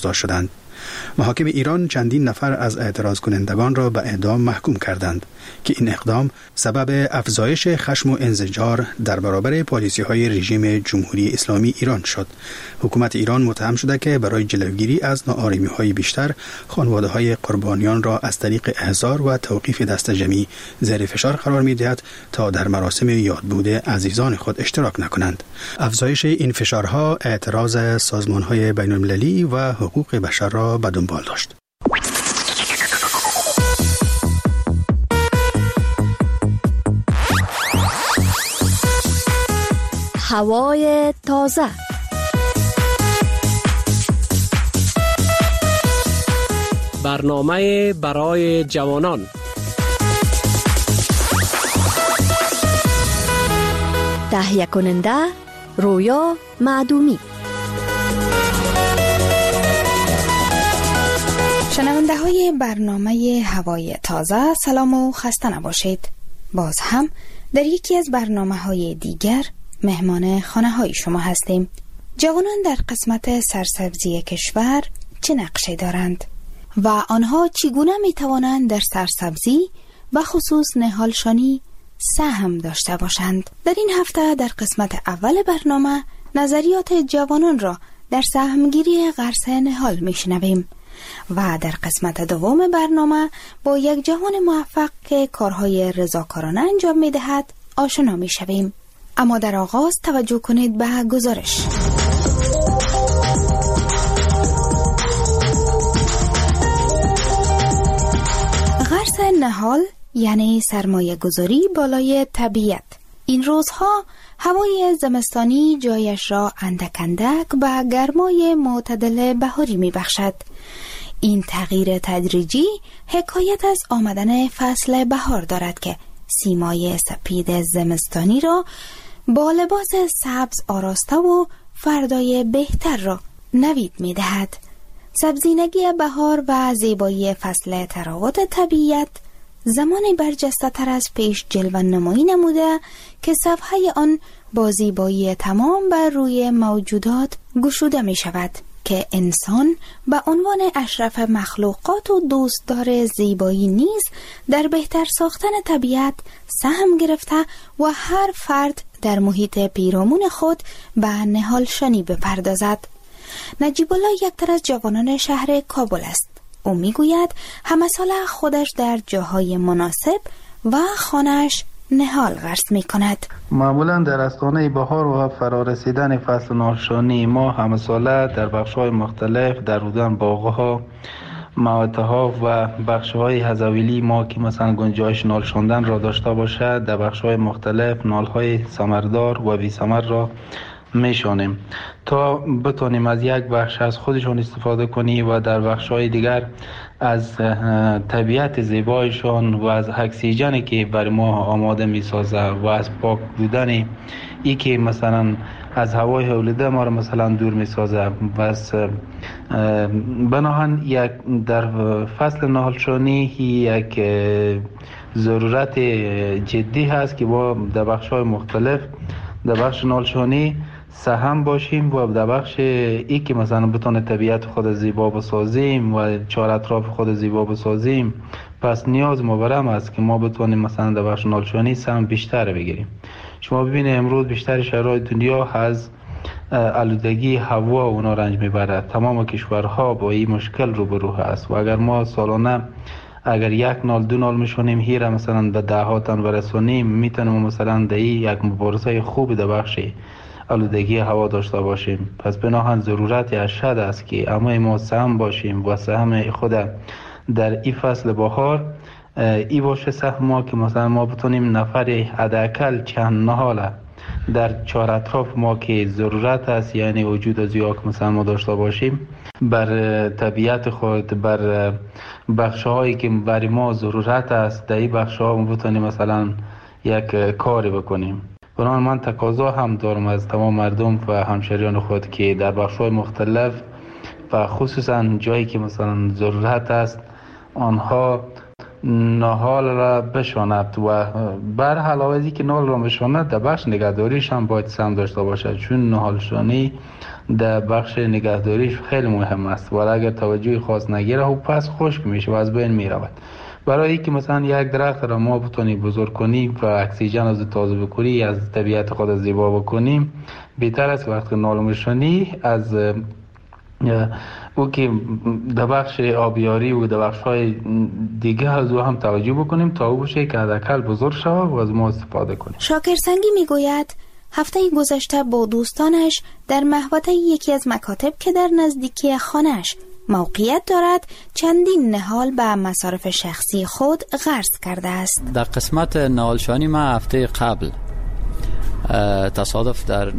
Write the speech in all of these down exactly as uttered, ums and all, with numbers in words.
گذار شدند. محاکم ایران چندین نفر از اعتراض کنندگان را به اعدام محکوم کردند که این اقدام سبب افزایش خشم و انزجار در برابر پالیسی‌های رژیم جمهوری اسلامی ایران شد. حکومت ایران متهم شده که برای جلوگیری از ناآرامی‌های بیشتر خانواده‌های قربانیان را از طریق احضار و توقیف دست جمعی زیر فشار قرار می‌دهد تا در مراسم یادبود عزیزان خود اشتراک نکنند. افزایش این فشارها اعتراض سازمان‌های بین‌المللی و حقوق بشر را به دنبال داشت. هوای تازه. برنامه برای جوانان. تهیه کننده رویا معدومی. شنونده های برنامه هوای تازه، سلام و خسته نباشید. باز هم در یکی از برنامه های دیگر مهمان خانه های شما هستیم. جوانان در قسمت سرسبزی کشور چه نقشی دارند و آنها چگونه می توانند در سرسبزی و خصوص نهالشانی سهم داشته باشند؟ در این هفته در قسمت اول برنامه نظریات جوانان را در سهمگیری غرس نهال می شنویم و در قسمت دوم برنامه با یک جوان موفق که کارهای رضاکارانه انجام می دهد آشنا می شویم. اما در آغاز توجه کنید به گزارش. غرس نهال یعنی سرمایه گذاری بالای طبیعت. این روزها هوای زمستانی جایش را اندک اندک به گرمای معتدل بهاری می بخشد. این تغییر تدریجی حکایت از آمدن فصل بهار دارد که سیمای سپید زمستانی را با لباس سبز آراسته و فردای بهتر را نوید می دهد. سبزینگی بهار و زیبایی فصل تراوت طبیعت زمانی برجسته تر از پیش جلوه نمایی نموده که صفحه آن با زیبایی تمام بر روی موجودات گشوده می شود که انسان به عنوان اشرف مخلوقات و دوستدار زیبایی نیز در بهتر ساختن طبیعت سهم گرفته و هر فرد در محیط پیرامون خود به نهالشانی بپردازد. نجیب الله یکتر از جوانان شهر کابل است. او میگوید همه سال خودش در جاهای مناسب و خانه‌اش نهال غرس می کند. معمولا در استانه بهار و فرارسیدن فصل نهالشانی ما همه ساله در بخش‌های مختلف در رودان باغ‌ها، موته‌ها و بخش‌های حزویلی ما که مثلا گنجایش نال شوندن را داشته باشد در بخش‌های مختلف نال‌های ثمردار و بی ثمر را میشانیم تا بتونیم از یک بخش از خودشون استفاده کنیم و در بخش‌های دیگر از طبیعت زیبایشان و از اکسیژنی که برای ما آماده می‌سازه و از پاک بودن ای که مثلا از هوای حولیده ما را مثلا دور می‌سازه. بس بناهن یک در فصل نهالشانی یک ضرورت جدی هست که با در بخش‌های مختلف در بخش نهالشانی سهم باشیم و در بخش ای که مثلا بتونه طبیعت خود زیبا بسازیم و چهار اطراف خود زیبا بسازیم. پس نیاز مبرم است که ما بتونیم مثلا در بخش نهالشانی سهم بیشتر بگیریم. شما ببینید امروز بیشتر شهرهای دنیا از آلودگی هوا اونا رنج میبرد. تمام کشورها با این مشکل روبرو هست و اگر ما سالانه اگر یک نال دو نال میشونیم هیره مثلا به ده ها تن برسونیم میتونیم مثلا در یک مبارزه خوب در بخش آلودگی هوا داشته باشیم. پس بناهن ضرورت اشد است که اما ما سهم باشیم و سهم خود در این فصل بهار ای باشه سهم ما که مثلا ما بتونیم نفر حداقل چند نهاله در چهار اطراف ما که ضرورت است یعنی وجود از یا که مثلا ما داشته باشیم بر طبیعت خود بر بخش‌هایی که برای ما ضرورت است در این بخش‌ها ما بتونیم مثلا یک کاری بکنیم. بنابراین من تقاضا هم دارم از تمام مردم و همشهریان خود که در بخش‌های مختلف و خصوصا جایی که مثلا ضرورت است آنها نهال را بشاند و بر علاوه از اینکه نهال را بشاند در بخش نگهداریش هم باید سهم داشته باشد، چون نهالشانی در بخش نگهداریش خیلی مهم است و اگر توجه خاص نگیره و پس خشک میشه و از بین میرود. برای اینکه مثلا یک درخت را ما بتونیم بزرگ کنیم و اکسیژن از تازه بکنی، از طبیعت خود زیبا بکنیم، بهتر است وقتی نهالشانی از او که در بخش آبیاری و در بخش های دیگه از او هم توجه بکنیم تا او بشه که حداقل بزرگ شود و از ما استفاده کنیم. شاکر سنگی میگوید هفته گذشته با دوستانش در محوطه یکی از مکاتب که در نزدیکی خانه‌اش موقعیت دارد چندین نهال به مصارف شخصی خود غرس کرده است. در قسمت نهالشانی ما هفته قبل تصادف در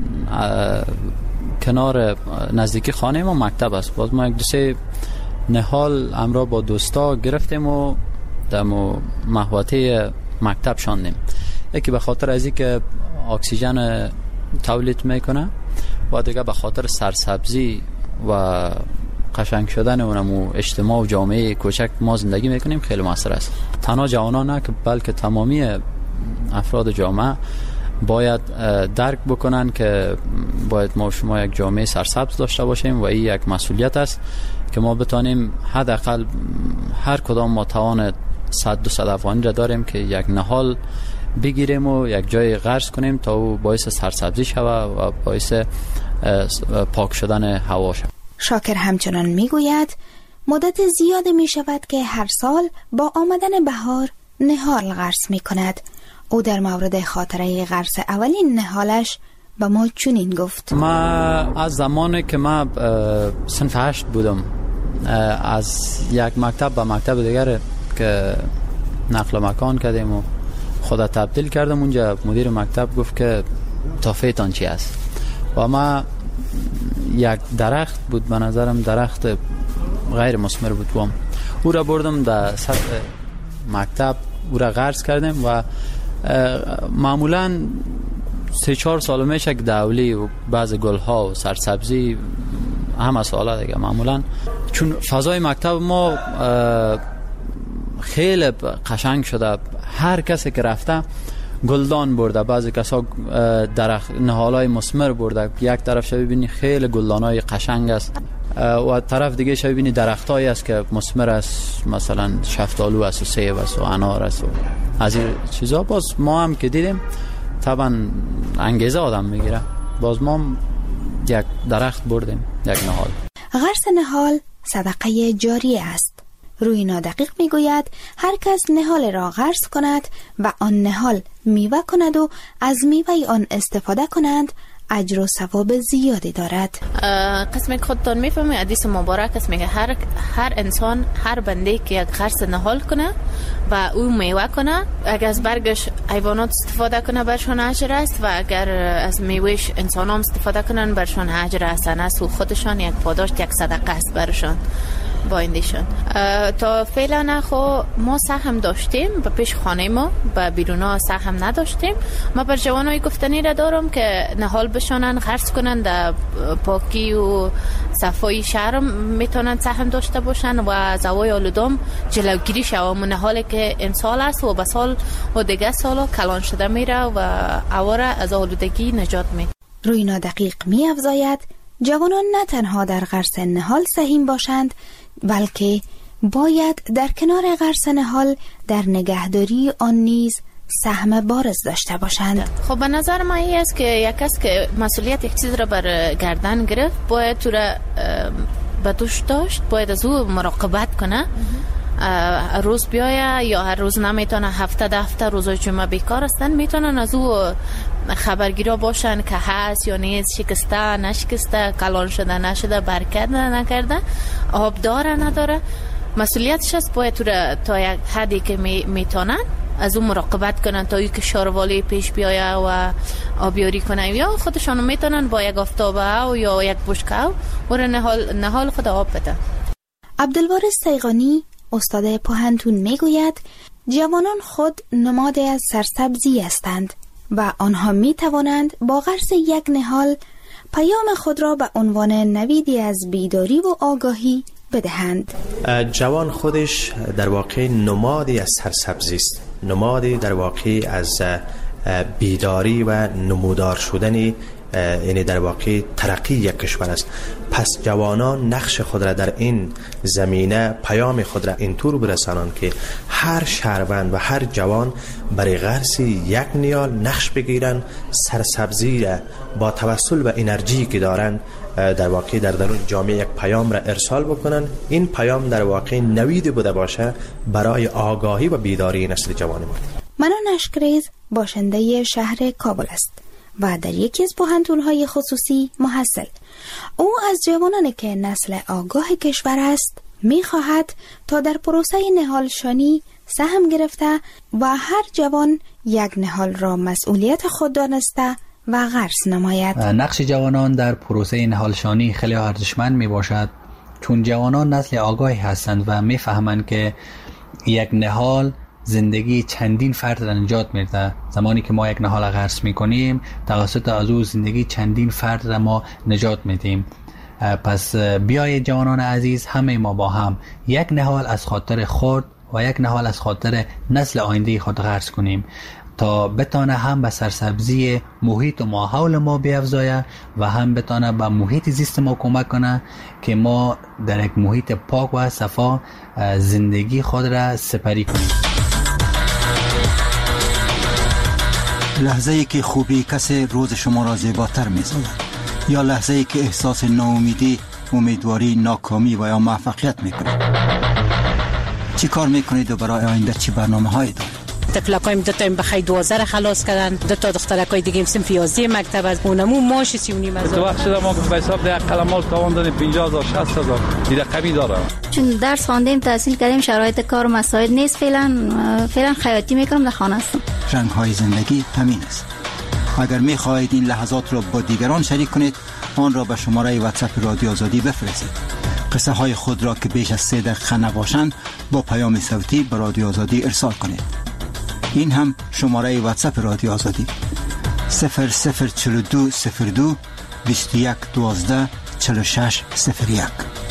کنار نزدیکی خانه ما مکتب است، باز ما یک دو سه نهال امرا با دوستا گرفتیم و در محوطه مکتب شاندیم. یکی به خاطر از اینکه اکسیژن تولید میکنه و دیگه به خاطر سرسبزی و قشنگ شدن اونم اجتماع و جامعه کوچک ما زندگی میکنیم خیلی موثر است. تنها جوانان نه که بلکه تمامی افراد جامعه باید درک بکنن که باید ما شما یک جامعه سرسبز داشته باشیم و این یک مسئولیت است که ما بتانیم حداقل هر کدام ما توان صد دو صد افغانی را داریم که یک نهال بگیریم و یک جای غرس کنیم تا او باعث سرسبزی شود و باعث پاک شدن هوا شود. شاکر همچنان میگوید مدت زیاد می شود که هر سال با آمدن بهار نهال غرس می کند. او در مورد خاطره غرس اولین نهالش به ما چنین گفت: ما از زمانی که ما صنف هشت بودم از یک مکتب به مکتب دیگر که نقل مکان کردیم و خدا تبدیل کردم، اونجا مدیر مکتب گفت که توفیتان چی است و ما یک درخت بود، به نظرم درخت غیر مثمر بود، وام او را بردم در سطح مکتب او را غرس کردیم و معمولا سه چهار سال میشه که دولی و بعض گل ها و سرسبزی همه سالا دیگه معمولا، چون فضای مکتب ما خیلی قشنگ شده، هر کسی که رفته گلدان برده، بعضی کسا درخت نهالای مثمر برده، یک طرف شو ببینی خیلی گلدانای قشنگ است و طرف دیگه شو ببینی درختایی است که مثمر است، مثلا شفتالو است و سیب است و انار است و از این چیزا. باز ما هم که دیدیم طبعا انگیزه آدم میگیره، باز ما یک درخت بردیم، یک نهال. غرس نهال صدقه جاریه است. روی نادقیق میگوید هر کس نهال را غرس کند و آن نهال میوه کند و از میوه آن استفاده کنند اجر و ثواب زیادی دارد. قسمی که خودتان میفهمی حدیث مبارک است، میگه هر هر انسان، هر بنده که یک غرس نهال کنه و او میوه کنه، اگر از برگش حیوانات استفاده کنه برشان اجر است و اگر از میوهش انسان هم استفاده کنن برشان اجر حسن است و خودشان یک پاداش، یک صدقه است برشان بایندشون. تا فعلا خو ما سهم داشتیم به پیش خانه ما، به بیرونا سهم نداشتیم. ما بر جوانای گفتنی را دارم که نهال بشانن، غرس کنن، در پاکی و صفای شهر میتونن سهم داشته باشن و زوای آلودم جلوگیری شود. نهالی که امسال است و به سال و دیگه سالا کلان شده میره و اواره از آلودگی نجات میده. روی نادقیق می افزاید جوانان نه تنها در غرس نهال سهیم باشند، بلکه باید در کنار غرس نهال در نگهداری آن نیز سهم بارز داشته باشند. خب به نظر من این است که یک کس که مسئولیت یک چیز را بر گردن گرفت باید تو را به دوش داشت، باید از او مراقبت کنه. روز بیایه یا هر روز نمیتونه، هفته ده هفته روزای جمعه بیکار هستن، میتونن از او خبرگیرا باشن که هست یا نیست، شکسته نشکسته، کلان شده نشده، برکت نکرده، آب داره نداره. مسئولیتش است باید تو را تا یک حدی که می میتونن از اون مراقبت کنن تا اینکه شاروالی پیش بیایه و آبیاری کنن، یا خودشان میتونن با یک آفتابه و یا یک بشکه و نهال نهال خود آب بده. عبدالوارث سیغانی استاد پوهنتون میگوید جوانان خود نماد از سرسبزی هستند و آنها می توانند با غرس یک نهال پیام خود را به عنوان نویدی از بیداری و آگاهی بدهند. جوان خودش در واقع نمادی از سرسبزی است، نمادی در واقع از بیداری و نمودار شدن، یعنی در واقع ترقی یک کشور است. پس جوانان نقش خود را در این زمینه، پیام خود را اینطور برسانند که هر شهروند و هر جوان برای غرس یک نیال نقش بگیرند، سرسبزی را با توسل و انرژی که دارند در واقع در درون جامعه یک پیام را ارسال بکنند. این پیام در واقع نوید بوده باشه برای آگاهی و بیداری نسل جوان ما. منان اشکریز باشنده شهر کابل است و در یکی از پوهنتون‌های خصوصی محصل. او از جوانانی که نسل آگاه کشور است می‌خواهد تا در پروسه نهالشانی سهم گرفته و هر جوان یک نهال را مسئولیت خود دانسته و غرس نماید. نقش جوانان در پروسه نهالشانی خیلی ارزشمند میباشد، چون جوانان نسل آگاهی هستند و میفهمند که یک نهال زندگی چندین فرد را نجات میده. زمانی که ما یک نهال غرس میکنیم توسط از او زندگی چندین فرد را ما نجات میدیم. پس بیایید جوانان عزیز، همه ما با هم یک نهال از خاطر خود و یک نهال از خاطر نسل آینده خود غرس کنیم تا بتانه هم به سرسبزی محیط و ماحول ما بیفزایه و هم بتانه به محیط زیست ما کمک کنه که ما در یک محیط پاک و صفا زندگی خود را سپری کنیم. لحظه‌ای که خوبی کسی روز شما را زیباتر می‌سازد، یا لحظه‌ای که احساس ناامیدی، امیدواری، ناکامی و یا موفقیت می‌کنید. چی کار می‌کنید و برای آینده چی برنامه‌هایی دارید؟ تفلکایم دو تا بخای دوازده خلاص کردن، دو تا دخترکای دیگه هم صنف یازده مکتب از اونمو ماش سی و نیم هزار. تو وقت شده ما به حساب ده قلمال تاوان دادیم پنجاه هزار شصت هزار دیگه کمی داره. چون درس خواندیم، تحصیل کردیم، شرایط کار و مساعد نیست، فعلا فعلا خیاطی میکنم، در خانه هستم. رنگ‌های زندگی همین است. اگر می‌خواهید این لحظات را با دیگران شریک کنید، آن را به شماره واتساپ رادیو آزادی بفرستید. قصه های خود را که بیش از سه دقیقه نباشند با پیام صوتی به رادیو آزادی ارسال کنید. این هم شماره واتساپ رادیو آزادی صفر صفر چهل و دو صفر دو بیست و یک دوازده چهل و شش صفر یک.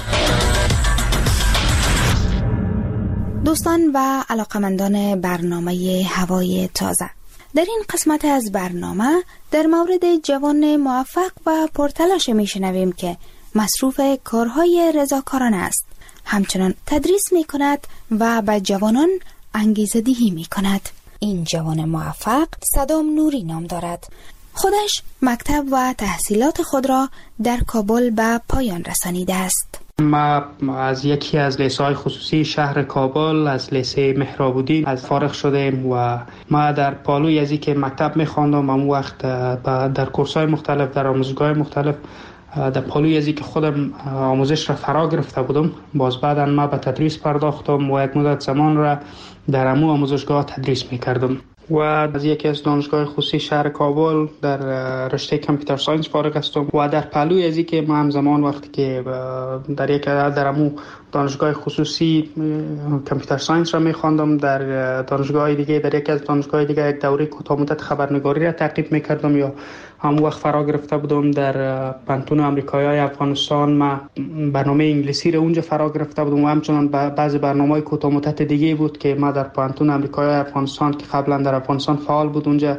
دوستان و علاقمندان برنامه هوای تازه، در این قسمت از برنامه در مورد جوان موفق و پرتلاش میشنویم که مصروف کارهای رضاکارانه است، همچنان تدریس میکند و به جوانان انگیزه دهی میکند. این جوان موفق صدام نوری نام دارد. خودش مکتب و تحصیلات خود را در کابل به پایان رسانیده است. ما از یکی از لیسه‌های خصوصی شهر کابل، از لیسه مهراب‌الدین از فارغ شدیم و ما در پالوی از اینکه مکتب می‌خواندم، اون وقت در کورس‌های مختلف، در آموزشگاه مختلف، در پالوی از اینکه خودم آموزش را فرا گرفته بودم، باز بعداً ما به تدریس پرداختم و یک مدت زمان را در امو آموزشگاه تدریس می‌کردم و از یکی از دانشگاه خصوصی شهر کابل در رشته کامپیوتر ساینس فارغ هستم و در پهلوی از اینکه ما همزمان وقتی که در یک در امو دانشگاه خصوصی کامپیوتر ساینس را می‌خواندم، در دانشگاه دیگه در یک از دانشگاه دیگه یک دوره کوتاه مدت خبرنگاری را تعقیب می‌کردم یا همون وقت فرا گرفته بودم در پانتون آمریکایی افغانستان. ما برنامه انگلیسی را اونجا فرا گرفته بودم و همچنان بعضی برنامه‌های کوتاه مدت دیگه بود که ما در پانتون آمریکایی افغانستان که قبلا در افغانستان فعال بود، اونجا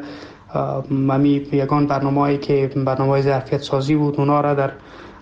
ممی یگان برنامه‌ای که برنامه‌های ظرفیت سازی بود، اونا را در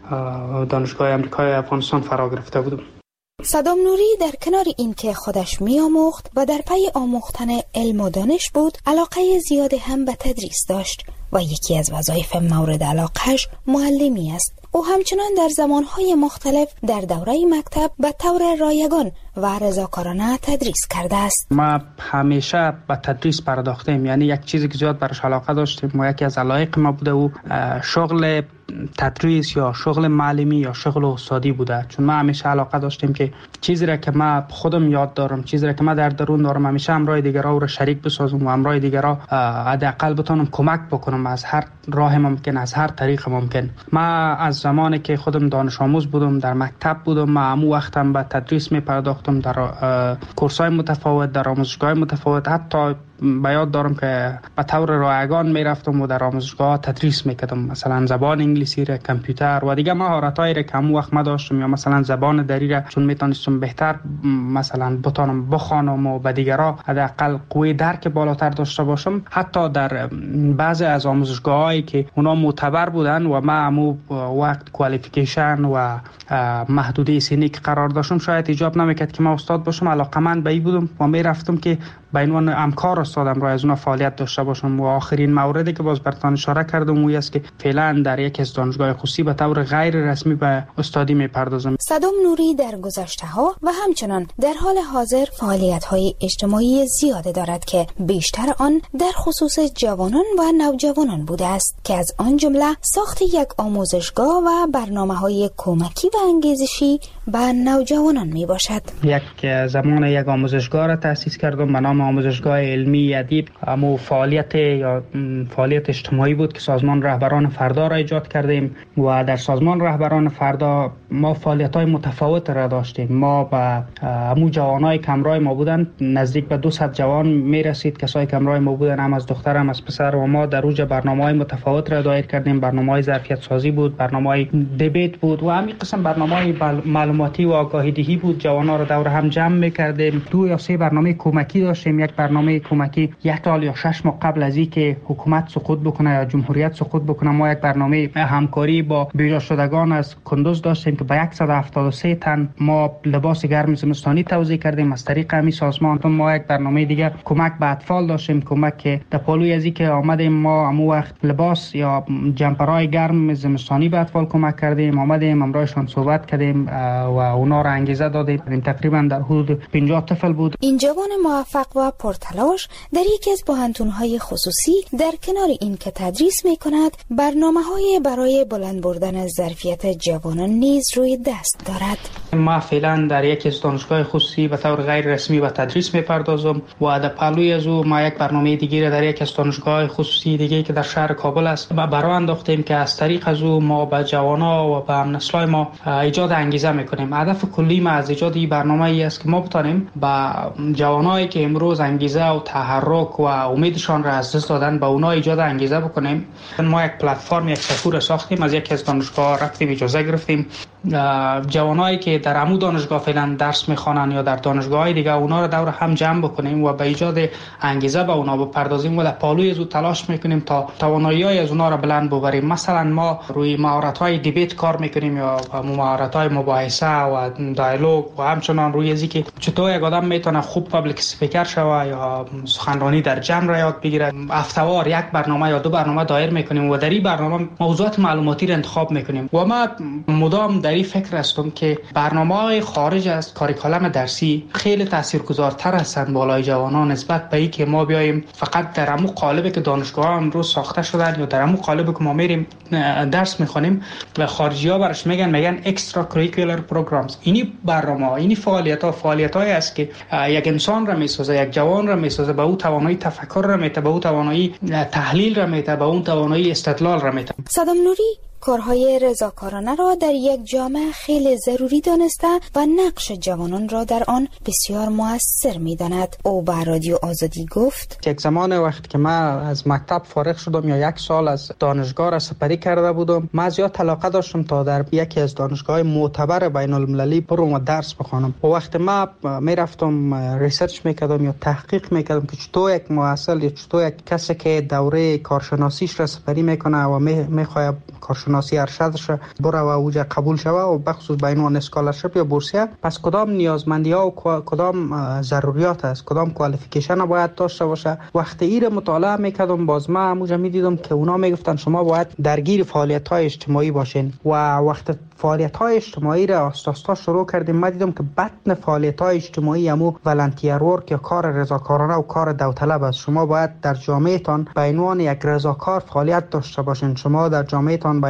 دانشگاه آمریکایی افغانستان فرا گرفته بودم. صدام نوری در کنار این که خودش می آموخت و در پی آموختن علم و دانش بود، علاقه زیاد هم به تدریس داشت و یکی از وظایف مورد علاقهش معلمی است. او همچنان در زمانهای مختلف در دوره مکتب به طور رایگان و رضاکارانه تدریس کرده است. ما همیشه به تدریس پرداختیم، یعنی یک چیزی که زیاد برش علاقه داشتیم و یکی از علایق ما بوده و شغل تدریس یا شغل معلمی یا شغل استادی بوده. چون ما همیشه علاقه داشتیم که چیزی را که ما خودم یاد دارم، چیزی را که ما در درون دارم، همیشه همراه دیگران را شریک بسازم و همراه دیگران حداقل بتونم کمک بکنم از هر راه ممکن، از هر طریق ممکن. ما از زمانی که خودم دانش آموز بودم، در مکتب بودم، ما همو وقتم به تدریس می پرداختم در کورس‌های متفاوت، در آموزشگاه متفاوت، حتی به یاد دارم که به طور رایگان میرفتم و در آموزشگاه تدریس میکردم، مثلا زبان انگلیسی را، کامپیوتر و دیگه مهارتایی را که همون وقت ما داشتم، یا مثلا زبان دری را چون میتونستم بهتر مثلا بتونم بخوانم و به دیگرها حداقل قوی درک بالاتر داشته باشم. حتی در بعضی از آموزشگاهایی که اونا معتبر بودن و ما همو وقت کوالیفیکیشن و محدوده سنی که قرار داشتم شاید ایجاب نمیکرد که ما استاد باشم، علاقمند به این بودم و میرفتم که به عنوان همکار استادم را از اونها فعالیت داشته باشم. و آخرین موردی که باز براتون اشاره کردم اون است که فعلا در یک از دانشگاه خصوصی به طور غیر رسمی به استادی میپردازم. صدام نوری در گذشته ها و همچنان در حال حاضر فعالیت های اجتماعی زیاده دارد که بیشتر آن در خصوص جوانان و نوجوانان بوده است که از آن جمله ساخت یک آموزشگاه و برنامه‌های کمکی و انگیزشی به نوجوانان می باشد. یک زمان یک آموزشگاه را تأسیس کردم به نام آموزشگاه علمی ادیب. امو فعالیت یا فعالیت اجتماعی بود که سازمان رهبران فردا را ایجاد کردیم و در سازمان رهبران فردا ما فعالیت‌های متفاوت را داشتیم. ما با امو جوانای کمرای ما بودن نزدیک به دویست جوان میرسید، کسایی کمرای ما بودن هم از دختر هم از پسر و ما در اوج برنامه‌های متفاوت را دایر کردیم. برنامه‌های ظرفیت سازی بود، برنامه‌های دیبیت بود و همین قسم برنامه‌های معلوماتی و آگاهی دهی بود. جوانا را دور هم جمع می‌کردیم. دو یا سه برنامه کمکی داشتیم. یک برنامه کمکی یک سال یا شش ماه قبل از اینکه حکومت سقوط بکنه یا جمهوریت سقوط بکنه ما یک برنامه همکاری با بیجا شدگان از کندوز داشتیم که به صد و هفتاد و سه تن ما لباس گرم زمستانی توزیع کردیم از طریق همین سازمان. ما یک برنامه دیگه کمک به اطفال داشتیم، کمک که در پالوی از اینکه آمدیم ما همو وقت لباس یا جمپرهای گرم زمستانی به اطفال کمک کردیم، آمدیم امرایشان صحبت کردیم و اونا را انگیزه دادیم. تقریبا در حدود پنجاه طفل بود. این جوان موفق و پرتلاش در یکی از پوهنتون‌های خصوصی در کنار این که تدریس می‌کند برنامه‌های برای بلند بردن ظرفیت جوانان نیز روی دست دارد. ما فعلا در یکی از دانشگاه خصوصی به طور غیر رسمی به تدریس می‌پردازم و در پهلوی از او ما یک برنامه دیگه را در یک از دانشگاه خصوصی دیگه که در شهر کابل است برای انداختیم که از طریق از او ما به جوانا و به هم‌نسلای ما ایجاد انگیزه می‌کنیم. هدف کلی ما از ایجاد این برنامه ای است که ما بتونیم با جوانایی که امروز انگیزه و تحرک و امیدشان را از دست دادن به اونا ایجاد انگیزه بکنیم. ما یک پلتفرم یک سفور ساختیم، از یکی از دانشگاه رفتیم اجازه گرفتیم جوانایی که در عمو دانشگاه فعلا درس میخوانن یا در دانشگاه‌های دیگه اونا رو دور هم جمع بکنیم و به ایجاد انگیزه به اونا بپردازیم و در پالوی از تلاش میکنیم تا توانایی‌های از اونا رو بلند ببریم. مثلا ما روی مهارت‌های دیبیت کار میکنیم یا مهارت‌های مباحثه و دیالوگ و همچنان روی ازی که چطور یک آدم میتونه خوب پابلیک اسپیکر شوه یا سخنرانی در جمع را یاد بگیره. هفته‌وار یک برنامه یا دو برنامه دایر میکنیم و در این برنامه موضوعات معلوماتی را انتخاب میکنیم و ما مدام در این فکر هستم که برنامه‌های خارج از کاریکولم درسی خیلی تاثیرگذارتر هستند بالای جوانان نسبت به اینکه ما بیایم فقط در همون قالبی که دانشگاه امروز ساخته شدن یا در همون قالبی که ما میریم درس میخونیم و خارجی‌ها برش میگن میگن اکسترا کریکولر پروگرامز. اینی برنامه اینی فعالیت‌ها فعالیت‌هایی است که یک انسان را میسازه، یک جوان را میسازه، به او توانایی تفکر را میده، به او توانایی تحلیل را میده، به اون توانایی استدلال را میده. صدام نوری کارهای رضاکارانه را در یک جامعه خیلی ضروری دانسته و نقش جوانان را در آن بسیار مؤثر می‌داند. او به رادیو آزادی گفت: یک زمان وقت که من از مکتب فارغ شدم یا یک سال از دانشگاه را سپری کرده بودم، من زیاد علاقه داشتم تا در یکی از دانشگاه‌های معتبر بین المللی برم و درس بخوانم. و وقتی من میرفتم ریسرچ میکردم یا تحقیق میکردم که چطور یک محصل یا چطور یک کسی که دوره کارشناسیش را سپری میکنه و میخواد کارشناسی ارشدش بره و اوجا قبول شوه و بخصوص به عنوان اسکالرشپ یا بورسیه، پس کدام نیازمندی ها و کدام ضروریات است، کدام کوالیفیکیشن باید داشته باشه. وقتی این مطالعه میکردم باز من همونجا میدیدم که اونا میگفتن شما باید درگیر فعالیت های اجتماعی باشین و وقتی فعالیت های اجتماعی را آستاستا شروع کردیم من دیدم که بطن فعالیت های اجتماعی همو والنتیر ورک یا کار رضاکارانه و کار داوطلب است. شما باید در جامعهتان به عنوان یک رضاکار فعالیت داشته باشین. شما در جامعهتان به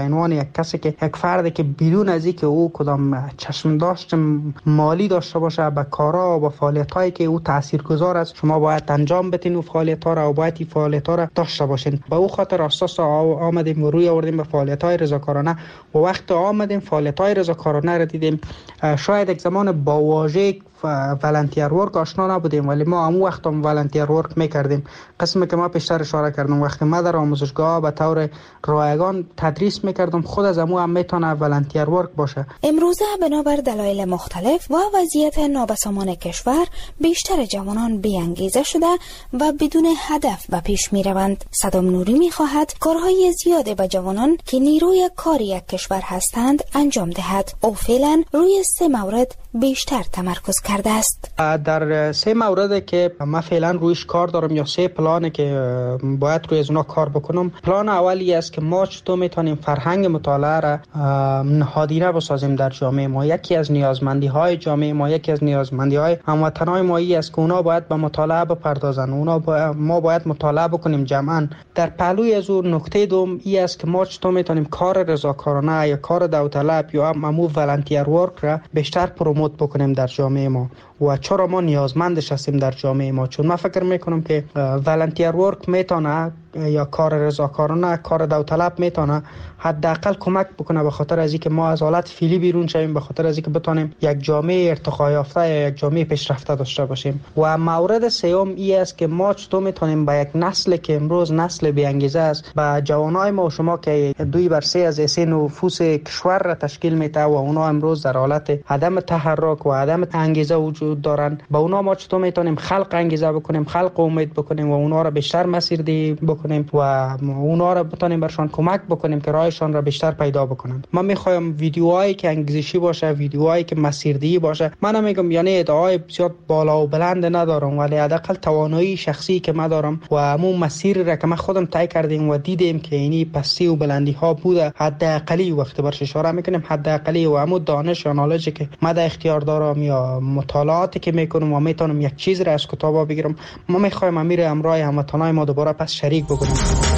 عنوان یک کسی که یک فردی که بدون از اینکه او کدام چشم داشت مالی داشته باشه به کارا و به فعالیت‌هایی که او تاثیرگذار است شما باید انجام بدین و فعالیت‌ها را و باید این فعالیت‌ها را داشته باشین. به او خاطر اساس آمدیم و روی آوردیم به فعالیت‌های رضاکارانه و وقت آمدیم فعالیت‌های رضاکارانه را دیدیم. شاید یک زمان با واژه والنتیر ورک آشنا نبودیم ولی ما همون وقت هم والنتیر ورک میکردیم. قسمی که ما پیشتر اشاره کردم وقتی ما در آموزشگاه به طور رایگان تدریس میکردم خود از همون هم میتونه والنتیر ورک باشه. امروزه بنابر دلایل مختلف و وضعیت نابسامان کشور بیشتر جوانان بی‌انگیزه شده و بدون هدف به پیش میروند. صدام نوری میخواهد کارهای زیاده به جوانان که نیروی کار یک کشور هستند انجام دهد. او فعلا روی سه مورد بیشتر تمرکز کرده است. در سه مورد که من فعلا رویش کار دارم یا سه پلانه که باید روی از اونا کار بکنم. پلان اولی است که ما چطور میتونیم فرهنگ مطالعه را نهادینه بسازیم در جامعه ما. یکی از نیازمندی های جامعه ما، یکی از نیازمندی های هموطنان ما ای است که اونا باید به مطالعه بپردازن. اونا با... ما باید مطالعه بکنیم جمعا. در پهلوی از اون نکته دوم ای است که ما چطور میتونیم کار رضاکارانه یا کار داوطلب یا همو والنتیر ورک را بیشتر پروموت بکنیم در جامعه ما و چرا ما نیازمندش هستیم در جامعه ما. چون من فکر میکنم که والنتیر ورک میتونه یا کار رضاکارانه کار داوطلب میتونه حداقل کمک بکنه به خاطر از اینکه ما از حالت فعلی بیرون شویم، به خاطر از اینکه بتونیم یک جامعه ارتقا یافته یا یک جامعه پیشرفته داشته باشیم. و مورد سوم ای است که ما چطور میتونیم با یک نسل که امروز نسل بی انگیزه است با جوانای ما و شما که دوی بر سه از سه نفوس کشور را تشکیل میده و اونا امروز در حالت عدم تحرک و عدم انگیزه وجود دارن، با اونا ما چطور میتونیم خلق انگیزه بکنیم، خلق امید بکنیم و اونا را بیشتر مسیردهی بکنیم و اونا را بتونیم برشان کمک بکنیم که راهشان را بیشتر پیدا بکنند. من میخوایم ویدیوهایی که انگیزشی باشه، ویدیوهایی که مسیردهی باشه. من نمیگم یعنی ادعای بسیار بالا و بلند ندارم ولی حداقل توانایی شخصی که من دارم و همون مسیر را که من خودم طی کردیم و دیدیم که اینی پستی و بلندی ها بوده حداقلی وقتی برش اشاره میکنیم حداقلی و همون دانش یا نالجی که من در اختیار دارم یا مطالعاتی که میکنم و میتونم یک چیز را از کتابا بگیرم. ما میخوایم امیر امرای هموطنای ما دوباره پس شریک بکنیم.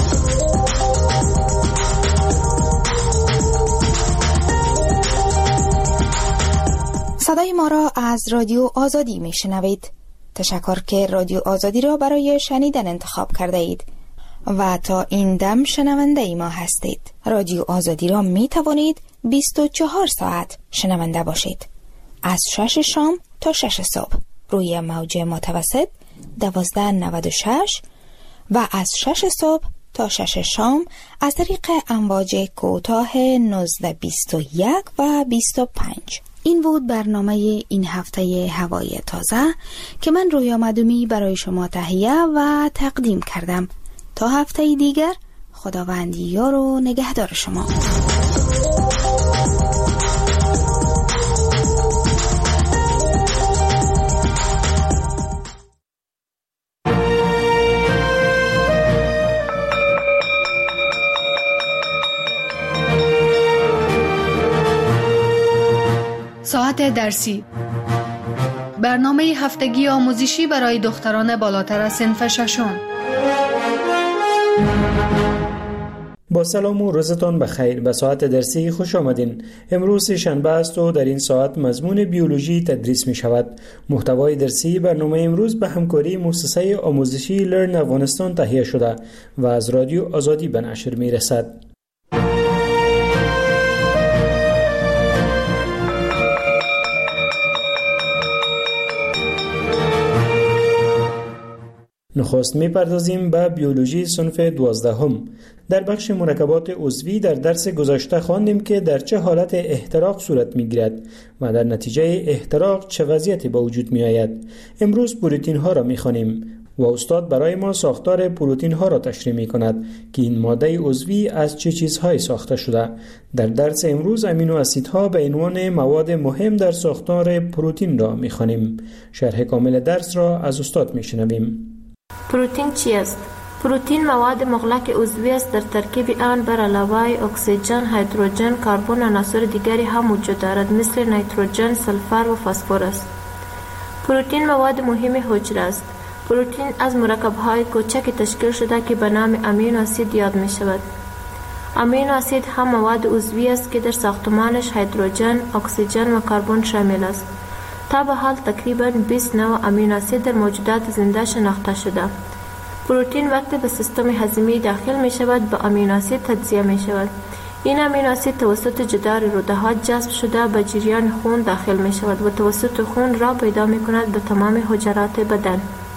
صدای ما را از رادیو آزادی میشنوید. تشکر که رادیو آزادی را برای شنیدن انتخاب کرده اید و تا این دم شنونده ما هستید. رادیو آزادی را می توانید بیست و چهار ساعت شنونده باشید. از شش شام تا شش صبح روی موج متوسط دوازده نود و شش و از شش صبح تا شش شام از طریق امواج کوتاه نوزده بیست و یک و بیست و پنج. این بود برنامه این هفته هوای تازه که من رویا مدومی برای شما تهیه و تقدیم کردم. تا هفته دیگر خداوند یار و نگهدار شما. ساعت درسی، برنامه هفتگی آموزشی برای دختران بالاتر از صنف ششم. با سلام و روزتان بخیر. به ساعت درسی خوش آمدین. امروز شنبه است و در این ساعت مضمون بیولوژی تدریس می شود. محتوای درسی برنامه امروز به همکاری مؤسسه آموزشی لرن افغانستان تهیه شده و از رادیو آزادی به نشر می رسد. نخست می‌پردازیم به بیولوژی صنف دوازدهم. در بخش مرکبات عضوی در درس گذشته خواندیم که در چه حالت احتراق صورت می‌گیرد و در نتیجه احتراق چه وضعیتی به وجود می‌آید. امروز پروتئین ها را می‌خوانیم و استاد برای ما ساختار پروتئین ها را تشریح می‌کند که این ماده عضوی از چه چیزهایی ساخته شده. در درس امروز امینو اسیدها به عنوان مواد مهم در ساختار پروتئین را می‌خوانیم. شرح کامل درس را از استاد می‌شنویم. پروتئین چی است؟ پروتئین مواد مغلق عضوی است. در ترکیب آن بر علاوه اکسیژن، هیدروژن، کربن و عناصر دیگری هم وجود دارد مثل نیتروژن، سلفر و فسفر است. پروتئین مواد مهم حجره است. پروتئین از مرکب‌های کوچک تشکیل شده که به نام امینو اسید یاد می شود. امینو اسید هم مواد عضوی است که در ساختمانش هیدروژن، اکسیژن و کربن شامل است. تا به حال تقریباً بیست نوع امینو اسید در موجودات زنده شناخته شده. پروتئین وقتی به سیستم هضمی داخل می شود به امینو اسید تجزیه می شود. این امینو اسید توسط جدار روده‌ها جذب شده به جریان خون داخل می شود و توسط خون راه پیدا می کند به تمام حجرات بدن.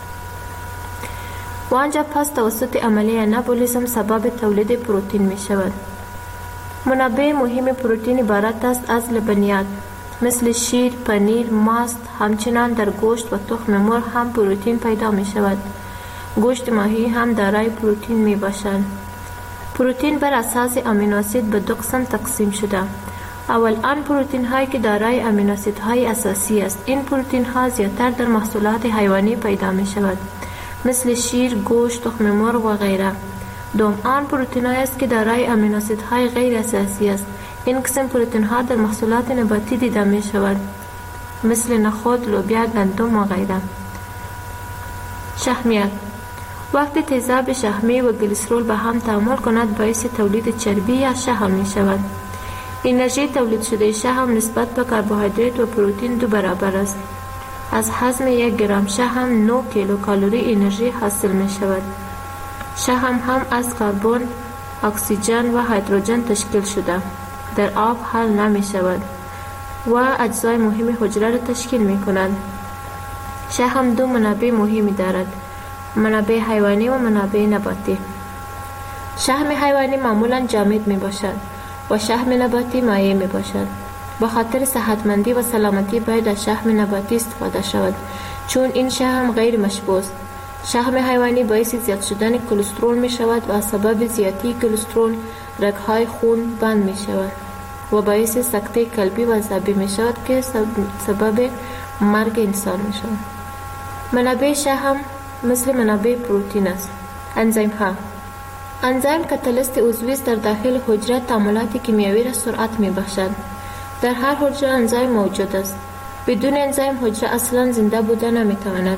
و آنجا پس توسط عملیه انابولیسم سبب تولید پروتئین می شود. منابع مهم پروتئین عبارت است از لبنیات مثل شیر، پنیر، ماست. همچنان در گوشت و تخم مرغ هم پروتئین پیدا می شود. گوشت ماهی هم دارای پروتئین می باشند. پروتئین بر اساس امینو اسید به دو قسم تقسیم شده. اول آن پروتئین هایی که دارای امینو اسید های اساسی است. این پروتئین ها زیادتر در محصولات حیوانی پیدا می شود مثل شیر، گوشت، تخم مرغ و غیره. دوم آن پروتئین است که دارای امینو اسید های غیر اساسی است. این قسم پروتئین ها در محصولات نباتی دیده می شود مثل نخود، لوبیا، گندم و غیره. شحمیات وقتی تیزاب شحمی و گلیسرول به هم تعامل کند باعث تولید چربی یا شحم می شود. انرژی تولید شده شحم نسبت به کربوهیدرات و پروتئین دو برابر است. از هضم یک گرم شحم نه کیلو کالری انرژی حاصل می شود. شحم هم از کربن، اکسیژن و هیدروژن تشکیل شده. در آب حل نمی شود و اجزای مهم حجره را تشکیل می کند. شحم دو منابع مهمی دارد: منابع حیوانی و منابع نباتی. شحم حیوانی معمولا جامد می باشد و شحم نباتی مایع می باشد. با خاطر صحتمندی و سلامتی باید از شحم نباتی استفاده شود چون این شحم غیر مشبوع است. شحم حیوانی باعث زیاد شدن کلسترول می شود و از سبب زیادی کلسترول رگ‌های خون بند می شود و باعث سکته قلبی و عصبی می شود که سبب مرگ انسان می شود. منابع شحم مثل منابع پروتئین است. انزیم ها انزیم کاتالیست عضوی است در داخل حجره تعاملات کیمیایی را سرعت می بخشد. در هر حجره انزیم موجود است. بدون انزیم حجره اصلا زنده بوده نمی تواند.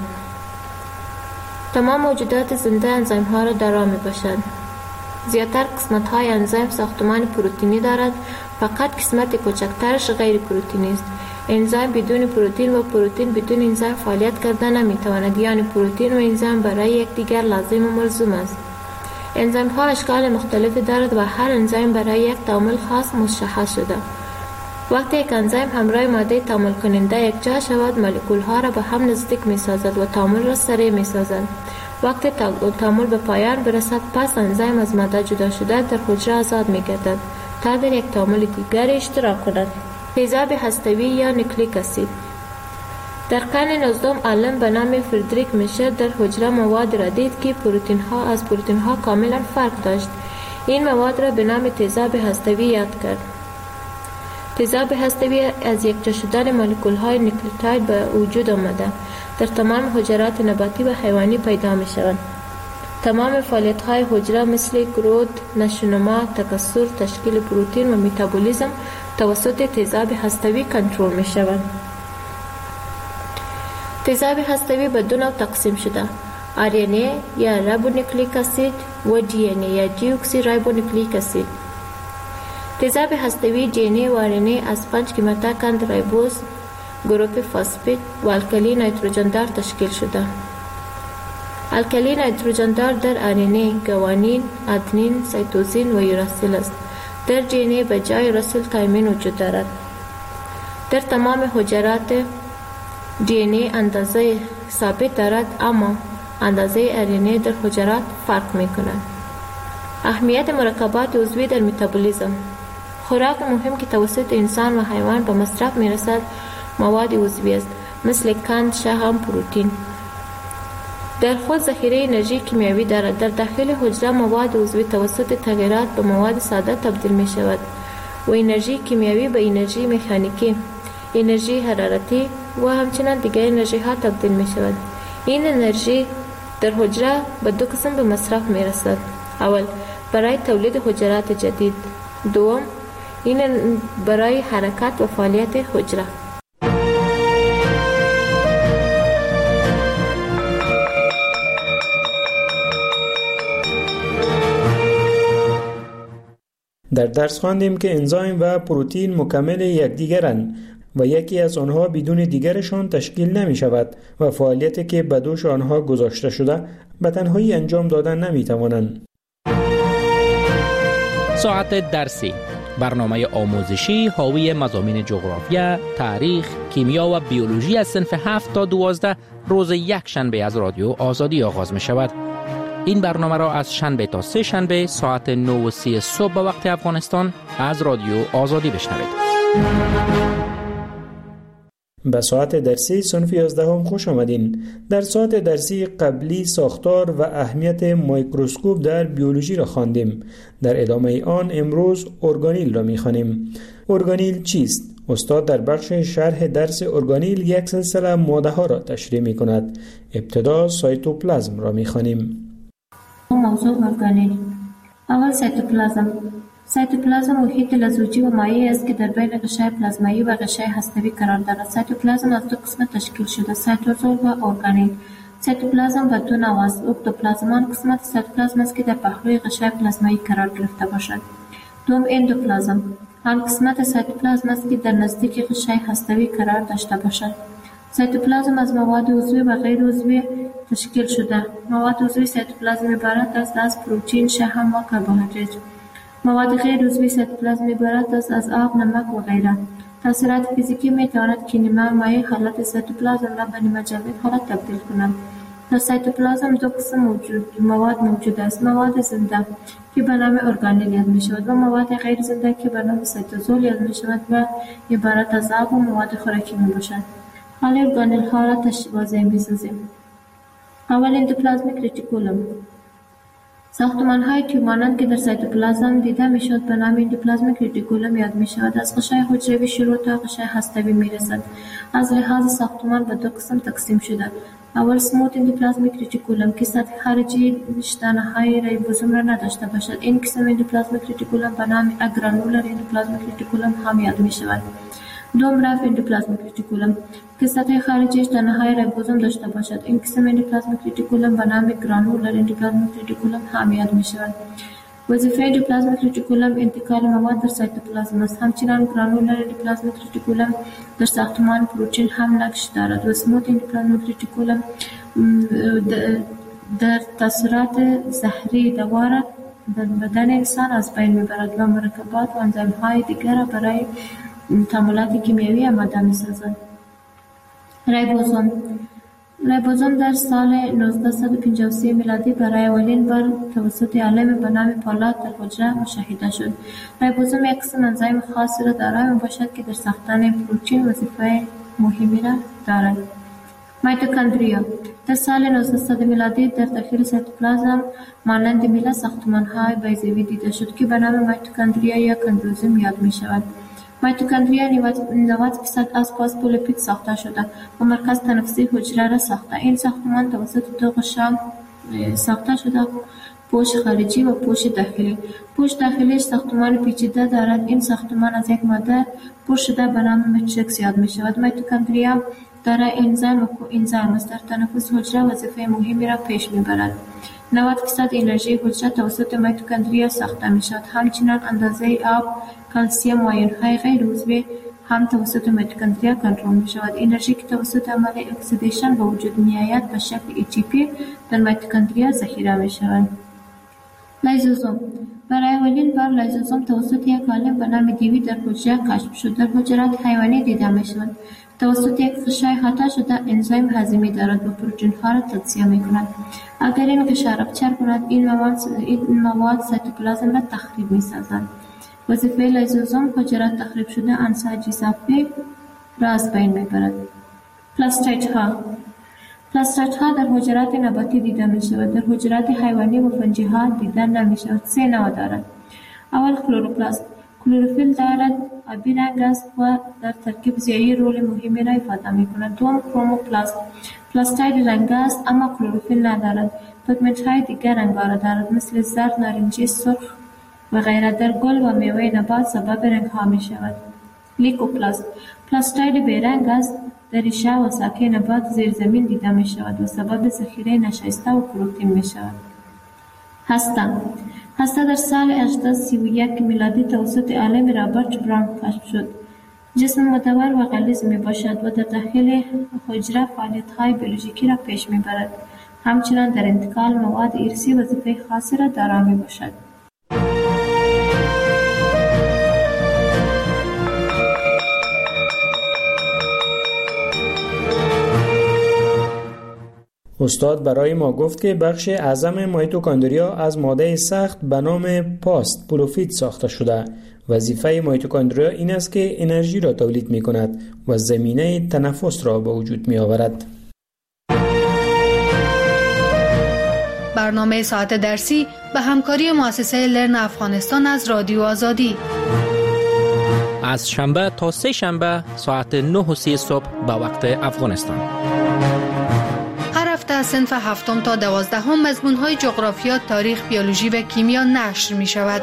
تمام موجودات زنده انزیم ها را در می باشد. زیادتر قسمت های انزیم ساختمان پروتئینی دارد، فقط قسمت کوچکترش غیر پروتئینی است. انزیم بدون پروتئین و پروتئین بدون انزیم فعالیت کرده نمی تواند، یعنی پروتئین و انزیم برای یکدیگر لازم و ملزوم است. انزیم ها اشکال مختلفی دارد و هر انزیم برای یک تعامل خاص مشخص شده. وقتی یک انزیم همراه ماده تعامل کننده یک جا شود، مولکول ها را به هم نزدیک می سازد و تعامل را سریع می سازد. وقتی تعامل به پایان برسد، پس انزیم از ماده جدا شده در حجره آزاد می گردد تا در یک تعامل دیگر اشتراک کند. تیزاب هسته‌ای یا نیوکلیک اسید. در قرن نوزدهم عالم به نام فردریک میشر در حجره مواد را دید که پروتئین ها از پروتئین ها کاملا فرق داشت. این مواد را به نام تیزاب هسته‌ای یاد کرد. تیزاب هسته‌ای از یکجا شدن مولکول های نیوکلیوتاید به وجود آمده در تمام حجرات نباتی و حیوانی پیدا می شوند. تمام فعالیت های حجره مثل گروث، نشونما، تکثر، تشکیل پروتئین و متابولیسم توسط تیزاب هسته‌ای کنترل می شوند. تیزاب هسته‌ای به دو نوع تقسیم شده: آر ان ای یا رایبونوکلیک اسید و دی ان ای یا دیوکسی رایبونوکلیک اسید. تیزاب هسته‌ای دی ان ای و آر ان ای از پنج قیمته کند رایبوز، گروپ فاسفید و الکلی نیتروژن دار تشکیل شده. الکلی نیتروژن دار در آر ان ای گوانین، آدنین، سایتوزین و یوراسیل است. در دی ان ای به جای یوراسیل تایمین وجود دارد. در تمام حجرات دی ان ای اندازه ثابت دارد، اما اندازه آر ان ای در حجرات فرق می کند. اهمیت مرکبات عضوی در متابولیسم. خوراک مهم که توسط انسان و حیوان به مصرف می رسد مواد عضوی است مثل قند، شحم، پروتئین. در خود ذخیره انرژی کیمیایی دارد. در داخل حجره مواد عضوی توسط تغییرات به مواد ساده تبدیل می شود و انرژی کیمیایی به انرژی مکانیکی، انرژی حرارتی و همچنین دیگر انرژی ها تبدیل می شود. این انرژی در حجره به دو قسم به مصرف می رسد: اول برای تولید حجرات جدید، دوم این برای حرکت و فعالیت حجره. در درس خواندیم که انزایم و پروتئین مکمل یکدیگرند و یکی از آنها بدون دیگرشان تشکیل نمی شود و فعالیتی که به دوش آنها گذاشته شده به تنهایی انجام دادن نمی توانند. ساعت درسی، برنامه آموزشی حاوی مضامین جغرافیا، تاریخ، کیمیا و بیولوژی از صنف هفت تا دوازده روز یک شنبه از رادیو آزادی آغاز می شود. این برنامه را از شنبه تا سه شنبه ساعت نه و سی صبح به وقت افغانستان از رادیو آزادی بشنوید. به ساعت درسی صنف یازدهم خوش آمدین. در ساعت درسی قبلی ساختار و اهمیت میکروسکوپ در بیولوژی را خواندیم. در ادامه آن امروز ارگانیل را می‌خوانیم. ارگانیل چیست؟ استاد در بخش شرح درس ارگانیل یک سلسله ماده ها را تشریح می‌کند. ابتدا سایتوپلازم را می‌خوانیم. موضوع ارگانیل. اول سایتوپلازم. سایتوپلازم محیط لزوجی و مایع است که در بین غشای پلازمایی و غشای هسته‌ای قرار دارد. سایتوپلازم از دو قسمت تشکیل شده: سایتوزول و ارگانیل. سایتوپلازم به دو نوع است. اکتوپلازم آن قسمت سایتوپلازم است که در پهلوی غشای پلازمایی قرار گرفته باشد. دوم اندوپلازم آن قسمت سایتوپلازم است که در نزدیک غشای هسته‌ای قرار داشته باشد. سایتوپلازم از مواد عضوی و غیر عضوی تشکیل شده. مواد عضوی سایتوپلازم عبارت است از پروتئین، شحم و کربوهیدرات. مواد غیر عضوی سایتوپلازم عبارت است از آب، نمک و غیره. تاثیرات فیزیکی می تواند که نیمه مایع حالت سایتوپلازم را به نیمه جامد حالت تبدیل کند. در سایتوپلازم دو قسم موجود مواد موجود است: مواد زنده که به نام ارگانیل یاد می شود و مواد غیر زنده که به نام سایتوزول یاد می شود و عبارت از آب و مواد خوراکی می باشد. حال ارگانیل ها را تشریح می سازیم. اول اندوپلازمیک ریتیکولوم. ساختمان های تیوب مانند که در سایتوپلازم دیده می شود به نام اندوپلازمیک ریتیکولوم یاد می شود. از غشای حجروی شروع تا غشای هسته‌ای می رسد. از لحاظ ساختمان به دو قسم تقسیم شده: اول سموت اندوپلازمیک ریتیکولوم که سطح خارجی دانه های ریبوزوم را نداشته باشد. این قسم اندوپلازمیک ریتیکولوم به نام اگرانولر اندوپلازمیک ریتیکولوم هم یاد می شود. دوم رف اندوپلازمیک ریتیکولوم که سطح خارجیش دانه های ریبوزوم داشته باشد. این قسم اندوپلازمیک ریتیکولوم به نام گرانولر اندوپلازمیک ریتیکولوم هم یاد می شود. وظیفه اندوپلازمیک ریتیکولوم انتقال مواد در سایتوپلازم است. همچنین گرانولر اندوپلازمیک ریتیکولوم در ساختمان پروتئین هم نقش دارد و سموت اندوپلازمیک ریتیکولوم در تاثیرات زهری دوار در بدن انسان از بین میبرد و مرکبات و انزیم های دیگر را برای تعاملات کیمیایی آماده می‌سازد. ریبوزوم. ریبوزوم در سال نوزده پنجاه و سه میلادی برای اولین بار توسط عالم به نام پالاد در حجره مشاهده شد. ریبوزوم یک قسم انزیم خاصی را دارای میباشد که در ساختن پروتئین وظیفه مهمی را دارد. میتوکندریا. در سال نوزده میلادی در داخل سایتوپلازم مانند میله ساختمان‌های بیضوی دیده شد که به نام میتوکندریا یا کندروزوم یاد می‌شود. میتوکندریا نود درصد از فاسفولیپید ساخته شده و مرکز تنفسی حجره را ساخته. این ساختمان توسط دو غشا ساخته شده: پوش خارجی و پوش داخلی. پوش داخلیش ساختمان پیچیده دارد. این ساختمان از یک ماده پر شده به نام ماتریکس یاد می شود. میتوکندریا دارای انزیم و کوانزیم است. در تنفس حجره وظیفه مهمی را پیش می برد. نود درصد انرژی حجره توسط میتوکندریا ساخته می شود. همچنین اندازه آب، کلسیم و آیون‌های غیر عضوی هم توسط میتوکندریا کنترل می شود. انرژی که توسط عمل اکسیدیشن به وجود می آید به شکل ای تی پی در میتوکندریا ذخیره می شود. لیزوزوم. برای اولین بار لیزوزوم توسط یک عالم به نام دیوی در حجره کشف شد. در حجرات حیوانی دیده می شود. توسط یک غشای احاطه شده انزیم هضمی دارد و پروتئین ها را تجزیه می کند. اگر این غشا رپچر کند این مواد این مواد سایتوپلازم را تخریب می سازند. وظیفه لیزوزوم حجرات تخریب شده انساج اضافی را از بین می برد. پلاستیت ها. پلاستیت ها در حجرات نباتی دیده می شود. در حجرات حیوانی و فنجی ها دیده نمی شود. سه نوع دارد. اول کلروپلاست. کلروفیل دارد، آبی رنگ است و در ترکیب ضیایی رول مهمی را ایفاده می کند. دوم کروموپلاست. پلاستید رنگ است اما کلروفیل ندارد. پیگمنت های دیگر رنگارا دارد مثل زرد، نارنجی، سرخ و غیره. در گل و میوه نبات سبب رنگ ها می شود. لیکوپلاست. پلاستید بیرنگ است. در ریشه و ساقه نبات زیر زمین دیده می شود و سبب ذخیره نشایسته و پروتئین می شود. هسته. هسته در سال هزار و هشتصد و سی و یک میلادی توسط عالم رابرت براون کشف شد. جسم مدور و غلیظ می باشد و در داخل حجره فعالیت‌های بیولوژیکی را پیش می برد. همچنان در انتقال مواد ارثی وظیفه خاصی را دارا می باشد. استاد برای ما گفت که بخش اعظم میتوکندریا از ماده سخت به نام پاست پروفیت ساخته شده. وظیفه میتوکندریا این است که انرژی را تولید می کند و زمینه تنفس را به وجود می آورد. برنامه ساعت درسی به همکاری مؤسسه لرن افغانستان از رادیو آزادی از شنبه تا سه شنبه ساعت نه و سی صبح به وقت افغانستان. هر هفته صنف هفتم تا دوازدهم مضمون‌های جغرافیا، تاریخ، بیولوژی و کیمیا نشر می شود.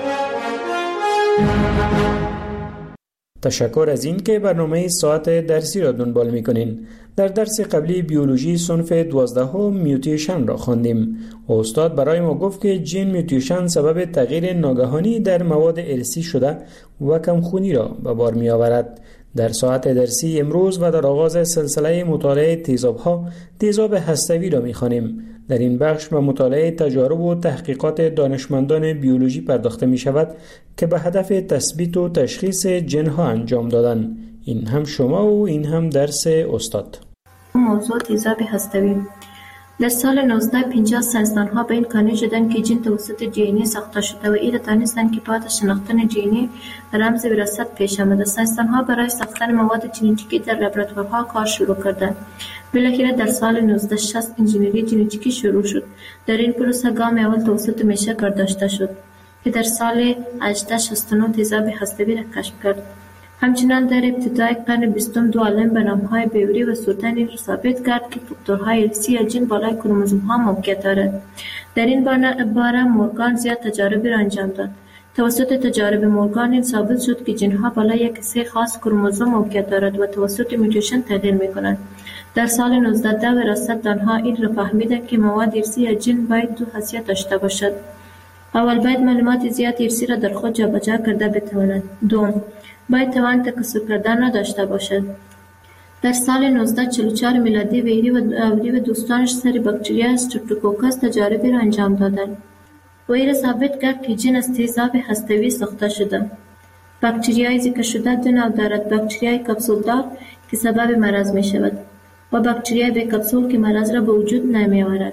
تشکر از این که برنامه ساعت درسی را دنبال می‌کنین. در درس قبلی بیولوژی صنف دوازدهم میوتیشن را خواندیم. استاد برای ما گفت که جین میوتیشن سبب تغییر ناگهانی در مواد ارثی شده و کمخونی را به بار می‌آورد. در ساعت درسی امروز و در آغاز سلسله مطالعه تیزاب‌ها تیزاب هسته‌ای را می‌خوانیم. در این بخش به مطالعه تجارب و تحقیقات دانشمندان بیولوژی پرداخته می شود که به هدف تثبیت و تشخیص جن‌ها انجام دادن. این هم شما و این هم درس استاد. موضوع تیزاب هسته‌ای. در سال نوزده پنجاه ساینسدان‌ها به این قانع شدند که جین توسط دی ان ای ساخته شده و این دانستند که بعد از شناختن دی ان ای رمز وراثت پیش آمده. ساینسدان‌ها برای ساختن مواد ژنتیکی در لابراتوارها کار شروع کردند. بالاخره در سال نوزده شصت انجینری ژنتیکی شروع شد. در این پروسه گام اول توسط میشکر داشته شد که در سال هجده شصت و نه تیزاب هسته‌ای را کشف کرد. همچنان در ابتدای قرن بیستم دو عالم به نام‌های بیوری و سورتن این را ثابت کرد که فاکتورهای ارثی جین بالای کروموزوم‌ها موقعیت دارد. در این باره مورگان زیاد تجاربی را انجام داد. توسط تجارب مورگان این ثابت شد که جین‌ها بالای یک کیسه خاص کروموزوم موقعیت دارد و توسط میوتیشن تغییر می‌کنند. در سال نوزده ده وراثت دانها این را فهمیدند که مواد ارثی جین باید دو خاصیت داشته باشد. اول باید معلومات زیاد ارثی را در خود جابجا کرده بتواند. دوم باید توان تکثر کردن را داشته باشد. در سال نوزده چهل و چهار میلادی ویری و اوری و دوستانش سر باکتریا استرپتوکوکس تجاربی را انجام دادند و این را ثابت کرد که جین از تیزاب هسته‌ای ساخته شده. باکتریای ذکر شده دو نوع دارد: باکتریای کپسولدار که سبب مرض می شود و باکتریای بی کپسول که مرض را به وجود نمی آورد.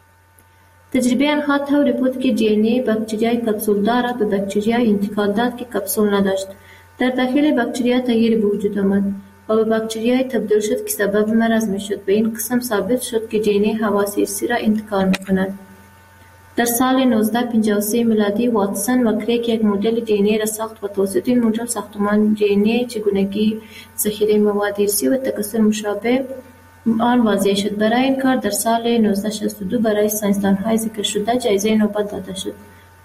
تجربه آنها طوری بود که دی ان ای باکتریای کپسولدار را به باکتریای انتقال داد که کپسول نداشت. در داخل باکتریا تغییر به وجود آمد و به باکتریای تبدیل شد که سبب مرض می شد. به این قسم ثابت شد که دی ان ای خواص ارثی را انتقال می کند. در سال نوزده پنجاه و سه میلادی واتسون و کریک یک مدل دی ان ای را ساخت و توسط این مدل ساختمان دی ان ای، چگونگی ذخیره مواد ارثی و تکثر مشابه آن واضح شد. برای این کار در سال نوزده شصت و دو برای ساینسدان‌های ذکر شده جایزه نوبل داده شد.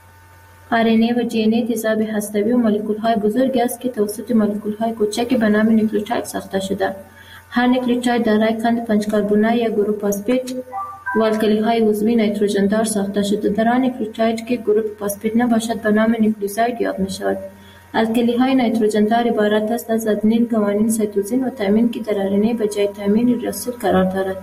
آر ان ای و دی ان ای تیزاب هسته‌ای و مولکول‌های بزرگی است که توسط مولکول‌های کوچک به نام نیوکلیوتاید ساخته شده. هر نیوکلیوتاید دارای قند پنج کربنی یا گروپ فسفید و الکلی‌های عضوی نیتروژن دار ساخته شده. در آن نیوکلیوتاید که گروپ فسفید نباشد به نام نیوکلیوزاید یاد می‌شود. الکلی‌های نیتروژن دار عبارت است از آدنین، گوانین، سایتوزین و تامین که در آر ان ای به جای تامین رسول قرار دارد.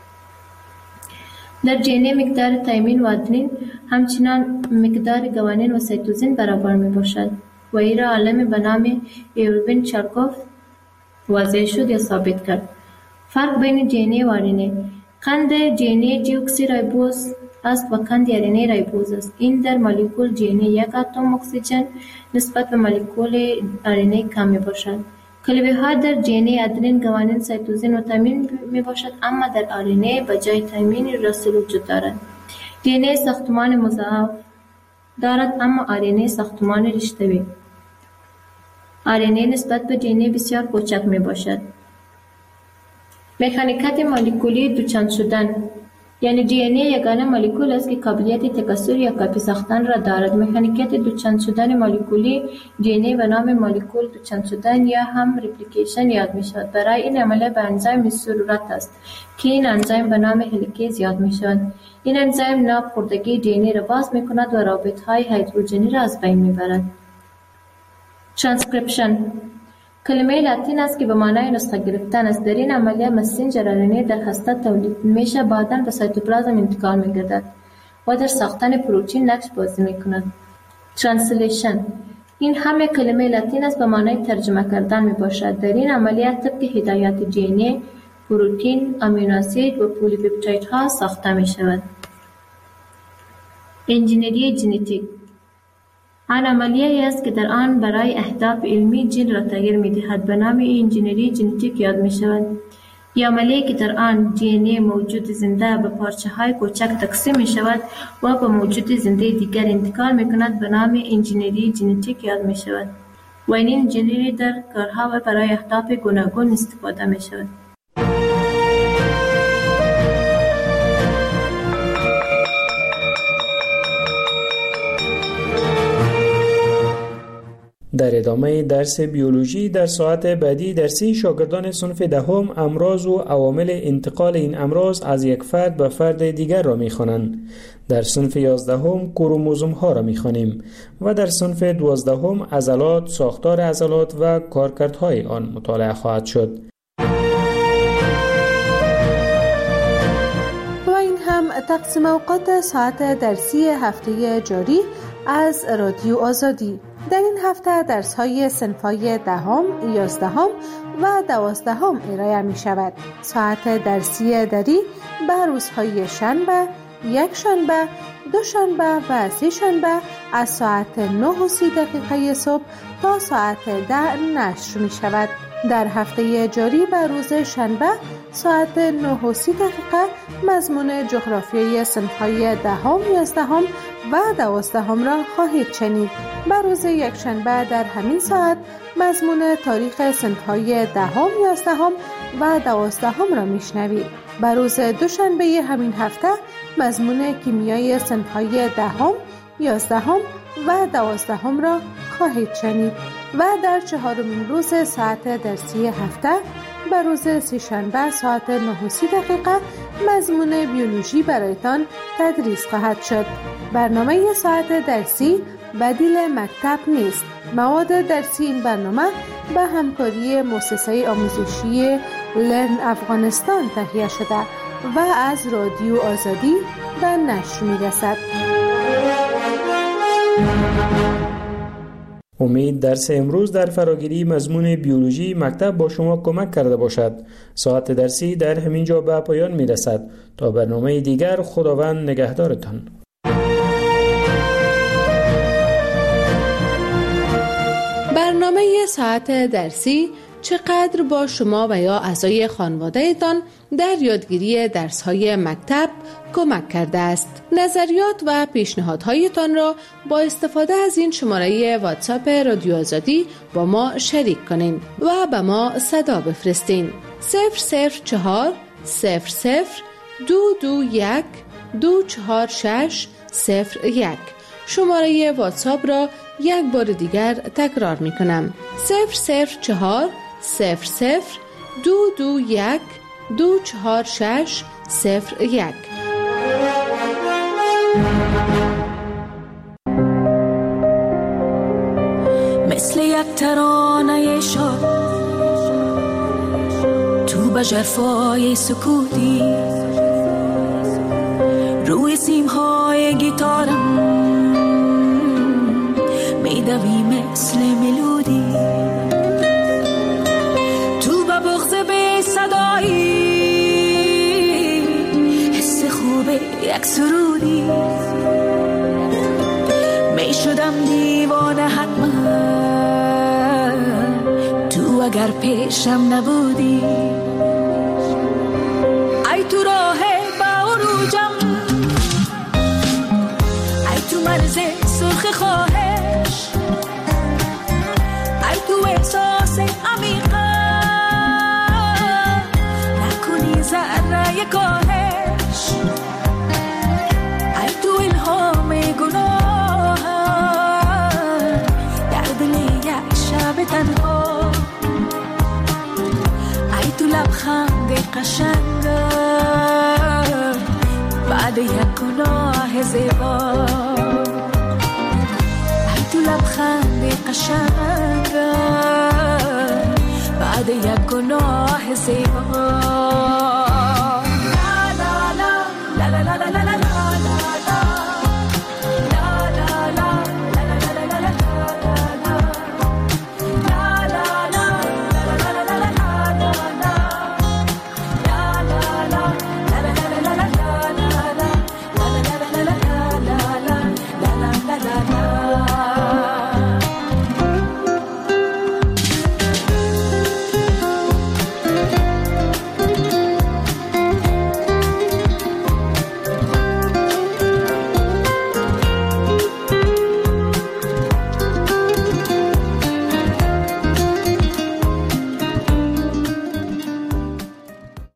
در دی ان ای مقدار تامین و آدنین همچنان مقدار گوانین و سایتوزین برابر می باشد و این را عالم به نام ایروین چارکوف واضح شد یا ثابت کرد. فرق بین دی ان ای و آر ان ای: قند دی ان ای دیوکسی رایبوز است و قند آر ان ای رایبوز است. این در مولکول دی ان ای یک اتم اکسیژن نسبت به مولکول آر ان ای کم می باشد. کلبه ها در دی ان ای آدنین، گوانین، سایتوزین و تامین می باشد، اما در آر ان ای به جای تامین رسول وجود دارد. دی ان ای ساختمان مضاعف دارد اما آر ان ای ساختمان رشته‌ای. آر ان ای نسبت به دی ان ای بسیار کوچک می باشد. مکانیکات مولکولی دوچند شدن: یعنی دی ان ای یگانه مولکول است که قابلیت تکثر یا کپی ساختن را دارد. مکانیکیت دوچند شدن مولکولی دی ان ای به نام مولکول دوچند شدن یا هم ریپلیکیشن یاد می شود. برای این عملیه به انزیم ضرورت است که این انزیم به نام هلیکیز یاد می شود. این انزیم ناب خوردگی دی ان ای را باز می کند و رابط های هیدروژنی را از بین می برد. ترانسکریپشن کلمه لاتین است که به معنای نسخه گرفتن است. در این عملیه مسنجر آر ان ای در هسته تولید میشه، بعداً به سایتوپلازم انتقال می‌گردد و در ساختن پروتئین نقش بازی می‌کند. ترنسلیشن این هم یک کلمه لاتین است به معنای ترجمه کردن میباشد. در این عملیه طبق هدایات دی ان ای پروتئین، آمینو اسید و پلی پپتایدها ساخته می‌شود. انجینری ژنتیک آن عملیه است که در آن برای اهداف علمی ژن را تغییر می‌دهد، به نام انجینری ژنتیک یاد می‌شود. یا عملیه که در آن دی ان ای موجود زنده به پارچه‌های کوچک تقسیم می‌شود و به موجود زنده دیگر انتقال می‌کند، به نام انجینری ژنتیک یاد می‌شود. و این انجینری در کارها و برای اهداف گوناگون استفاده می‌شود. در ادامه درس بیولوژی در ساعت بعدی درسی شاگردان صنف دهم امراض و عوامل انتقال این امراض از یک فرد به فرد دیگر را می‌خوانند. در صنف یازدهم کروموزوم ها را می‌خوانیم و در صنف دوازدهم عضلات، ساختار عضلات و کارکردهای آن مطالعه خواهد شد. و این هم تقسیم اوقات ساعت درسی هفته جاری از رادیو آزادی. در این هفته درس‌های صنف‌های دهم، یازدهم و دوازدهم ارائه می‌شود. ساعت درسی دری به روزهای شنبه، یک شنبه، دو شنبه و سه شنبه از ساعت نه و سی دقیقه صبح تا ساعت ده نشر می‌شود. در هفته جاری به روز شنبه ساعت نه و سی دقیقه مضمون جغرافیای صنف‌های دهم، یازدهم و دوازدهم را خواهید شنید. به روز یک شنبه در همین ساعت مضمون تاریخ صنف‌های دهم، یازدهم و دوازدهم را میشنوید. به روز دوشنبه همین هفته مضمون کیمیای صنف‌های دهم، یازدهم و دوازدهم را خواهید شنید. و در چهارمین روز ساعت درسی هفته به روز سه‌شنبه ساعت نه و سی دقیقه مضمون بیولوژی برایتان تدریس خواهد شد. برنامه ساعت درسی بدیل مکتب نیست. مواد درسی این برنامه به همکاری مؤسسه آموزشی لرن افغانستان تهیه شده و از رادیو آزادی به نشر می‌رسد. امید درس امروز در فراگیری مضمون بیولوژی مکتب با شما کمک کرده باشد. ساعت درسی در همین جا به پایان می رسد. تا برنامه دیگر خداوند نگهدارتان. برنامه ساعت درسی چقدر با شما و یا اعضای خانواده‌تان در یادگیری درس‌های مکتب کمک کرده است. نظریات و پیشنهادهایتان را با استفاده از این شماره واتساپ رادیو آزادی با ما شریک کنین و به ما صدا بفرستین. صفر صفر چهار صفر صفر دو دو یک دو چهار شش صفر یک. شماره واتساپ را یک بار دیگر تکرار می کنم. صفر صفر چهار صفر صفر دو دو یک دو چهار شش صفر یک. مثل یک ترانه شاد تو به ژرفای سکوتی روی سیمهای گیتارم میدوی مثل ملودی تو به بغض به صدایی حس خوبه یک سرودی می شدم دیوانه حتما تو اگر پیشم نبودی ای تو راه با عروجم ای تو مرز سرخ خواهش ای تو احساس عمیقا نکنی ذره کاهش قشنگه بعد یک گناه زیبا تو لبخند قشنگه بعد یک گناه زیبا